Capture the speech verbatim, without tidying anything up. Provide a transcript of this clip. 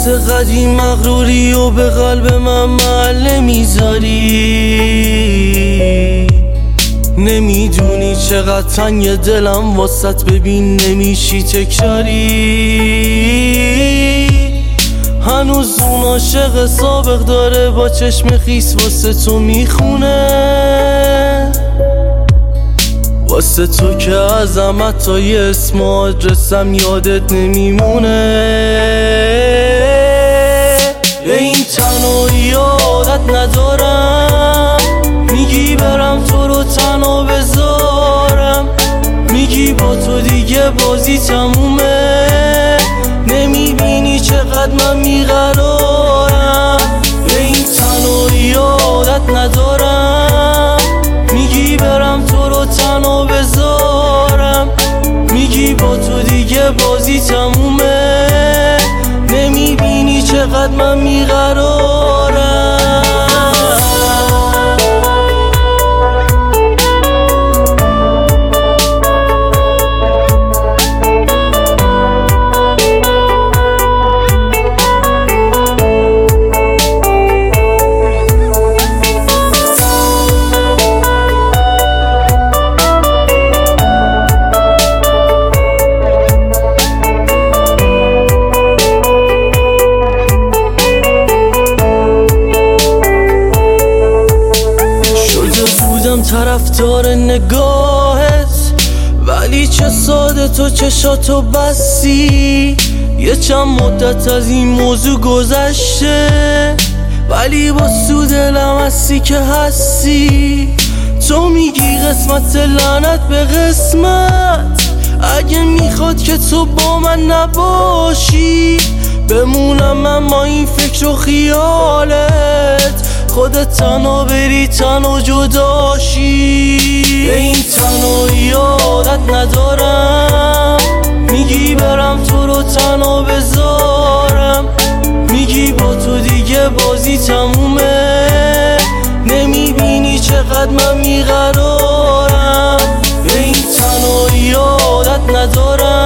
قدیم مغروری و به قلب من محل میذاری. نمیدونی چقدر تنگ دلم واسط، ببین نمیشی تکراری. هنوز اون عاشق سابق داره با چشم خیس واسه تو میخونه، واسه تو که عظمت تا یه اسم و آدرسم یادت نمیمونه. به این تنهایی عادت ندارم، میگی برم تو رو تنها بذارم، میگی با تو دیگه بازی تمومه، نمیبینی چقدر من میقرارم. به این تنهایی عادت ندارم، میگی برم تو رو تنها بذارم، میگی با تو دیگه بازی تمومه، نمیبینی چقدر من میقرارم. طرفدار نگاهت، ولی چه ساده تو چشاتو بستی. یه چند مدت از این موضوع گذشته، ولی با سود دلم هستی که هستی. تو میگی قسمت لعنت به قسمت، اگه میخواد که تو با من نباشی، بمونم من با این فکر و خیالت، خودت تنها بری تنها جداشی. به این تنهایی عادت ندارم، میگی برم تو رو تنها بذارم، میگی با تو دیگه بازی تمومه، نمیبینی چقدر من میقرارم. به این تنهایی عادت ندارم،